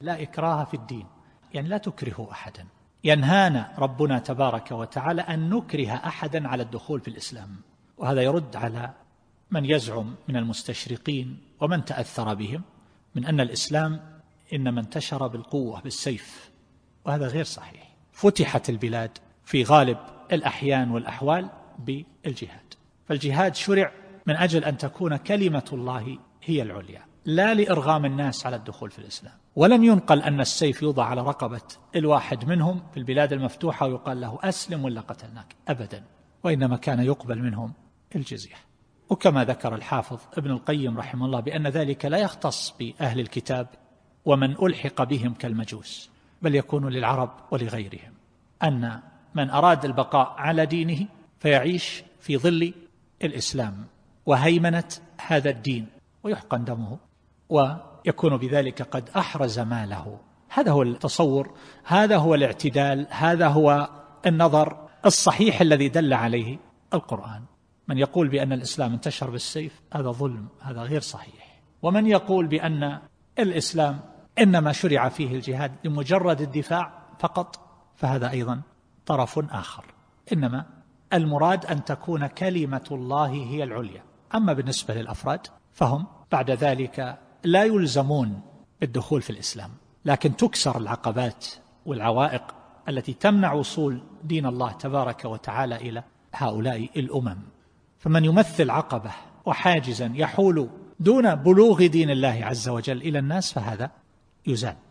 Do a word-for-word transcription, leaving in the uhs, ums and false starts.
لا إكراه في الدين، يعني لا تكرهوا أحدا. ينهانا ربنا تبارك وتعالى أن نكره أحدا على الدخول في الإسلام، وهذا يرد على من يزعم من المستشرقين ومن تأثر بهم من أن الإسلام إنما انتشر بالقوة بالسيف، وهذا غير صحيح. فتحت البلاد في غالب الأحيان والأحوال بالجهاد، فالجهاد شرع من أجل أن تكون كلمة الله هي العليا، لا لإرغام الناس على الدخول في الإسلام. ولم ينقل أن السيف يوضع على رقبة الواحد منهم في البلاد المفتوحة ويقال له أسلم ولا قتلناك أبدا، وإنما كان يقبل منهم الجزية. وكما ذكر الحافظ ابن القيم رحمه الله بأن ذلك لا يختص بأهل الكتاب ومن ألحق بهم كالمجوس، بل يكون للعرب ولغيرهم، أن من أراد البقاء على دينه فيعيش في ظل الإسلام وهيمنة هذا الدين ويحقن دمه، ويكون بذلك قد أحرز ماله. هذا هو التصور، هذا هو الاعتدال، هذا هو النظر الصحيح الذي دل عليه القرآن. من يقول بأن الإسلام انتشر بالسيف هذا ظلم، هذا غير صحيح. ومن يقول بأن الإسلام إنما شرع فيه الجهاد لمجرد الدفاع فقط فهذا أيضا طرف آخر. إنما المراد أن تكون كلمة الله هي العليا. أما بالنسبة للأفراد فهم بعد ذلك لا يلزمون بالدخول في الإسلام، لكن تكسر العقبات والعوائق التي تمنع وصول دين الله تبارك وتعالى إلى هؤلاء الأمم. فمن يمثل عقبة وحاجزا يحول دون بلوغ دين الله عز وجل إلى الناس فهذا يزال.